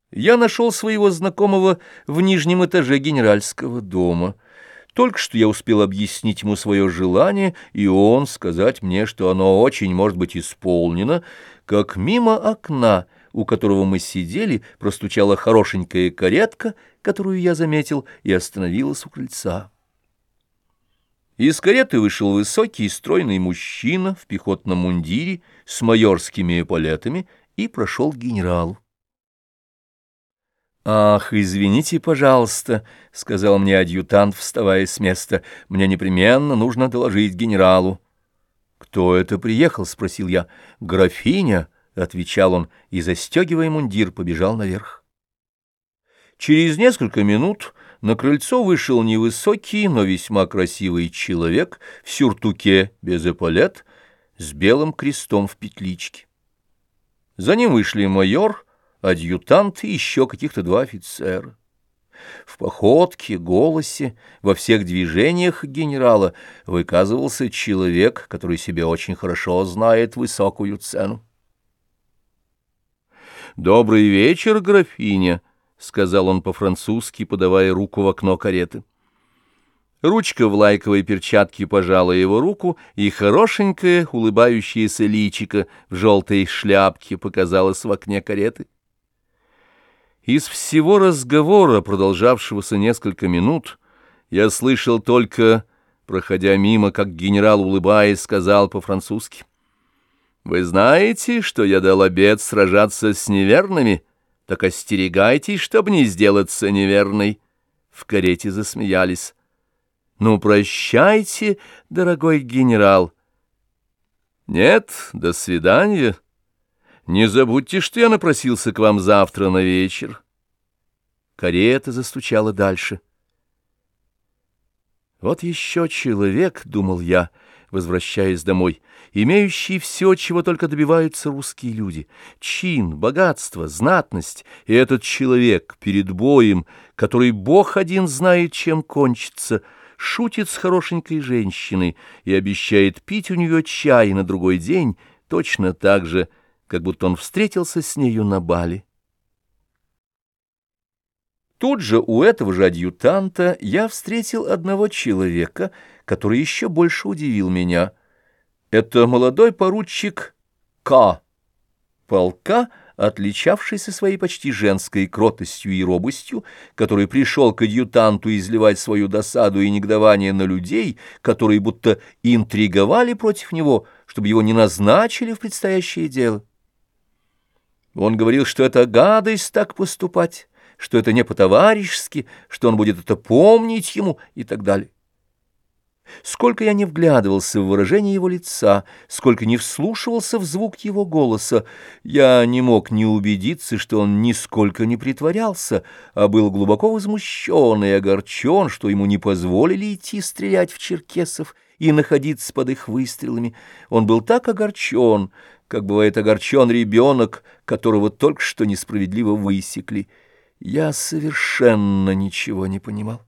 Я нашел своего знакомого в нижнем этаже генеральского дома. Только что я успел объяснить ему свое желание, и он сказать мне, что оно очень может быть исполнено, как мимо окна, у которого мы сидели, простучала хорошенькая каретка, которую я заметил, и остановилась у крыльца. Из кареты вышел высокий стройный мужчина в пехотном мундире с майорскими эполетами и прошел к генералу. «Ах, извините, пожалуйста», — сказал мне адъютант, вставая с места, — «мне непременно нужно доложить генералу». «Кто это приехал?» — спросил я. «Графиня», — отвечал он, и, застегивая мундир, побежал наверх. Через несколько минут на крыльцо вышел невысокий, но весьма красивый человек в сюртуке без эполет, с белым крестом в петличке. За ним вышли майор, адъютант и еще каких-то два офицера. В походке, голосе, во всех движениях генерала выказывался человек, который себе очень хорошо знает высокую цену. «Добрый вечер, графиня», — сказал он по-французски, подавая руку в окно кареты. Ручка в лайковой перчатке пожала его руку, и хорошенькое улыбающееся личико в желтой шляпке показалось в окне кареты. Из всего разговора, продолжавшегося несколько минут, я слышал только, проходя мимо, как генерал, улыбаясь, сказал по-французски: «Вы знаете, что я дал обет сражаться с неверными? Так остерегайтесь, чтобы не сделаться неверной». В карете засмеялись. «Ну, прощайте, дорогой генерал». «Нет, до свидания. Не забудьте, что я напросился к вам завтра на вечер». Карета застучала дальше. «Вот еще человек, — думал я, возвращаясь домой, — имеющий все, чего только добиваются русские люди: чин, богатство, знатность, и этот человек перед боем, который Бог один знает, чем кончится, шутит с хорошенькой женщиной и обещает пить у нее чай на другой день точно так же, как будто он встретился с нею на бале». Тут же у этого же адъютанта я встретил одного человека, который еще больше удивил меня. Это молодой поручик К. полка, отличавшийся своей почти женской кротостью и робостью, который пришел к адъютанту изливать свою досаду и негодование на людей, которые будто интриговали против него, чтобы его не назначили в предстоящее дело. Он говорил, что это гадость так поступать, что это не по-товарищески, что он будет это помнить ему и так далее. Сколько я не вглядывался в выражение его лица, сколько не вслушивался в звук его голоса, я не мог не убедиться, что он нисколько не притворялся, а был глубоко возмущен и огорчен, что ему не позволили идти стрелять в черкесов и находиться под их выстрелами. Он был так огорчен, как бывает огорчен ребенок, которого только что несправедливо высекли. Я совершенно ничего не понимал.